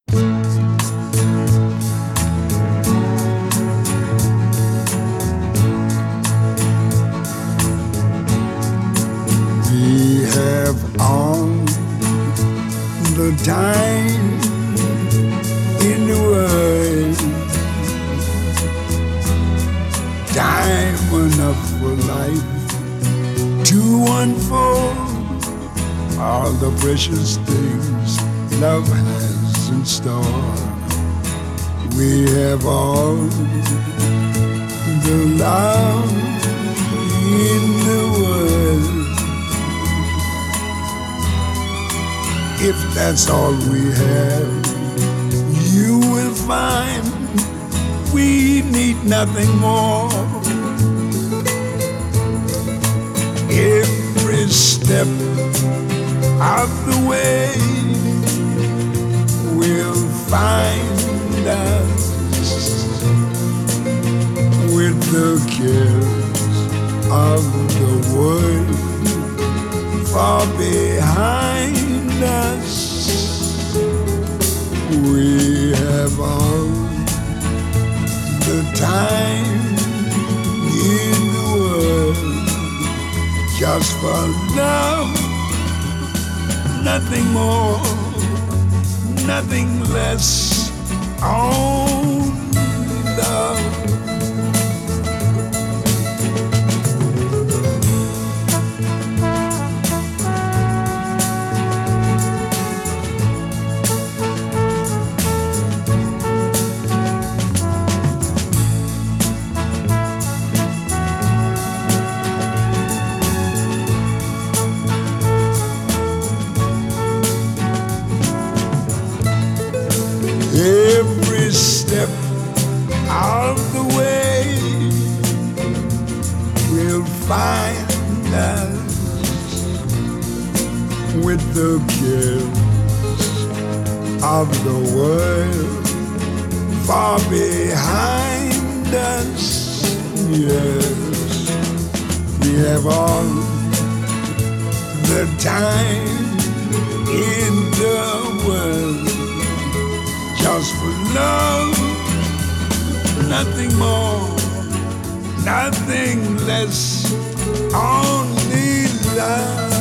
We have all the time in the world, time enough for life to unfold all the precious things love has in store. We have all the love in the world. If that's all we have, you will find we need nothing more. Every step of the way will find us with the cares of the world far behind us. We have all the time in the world just for love, nothing more, nothing less, only love. Every step of the way will find us with the cares of the world far behind us. Yes, we have all the time in the world just for love, nothing more, nothing less, only love.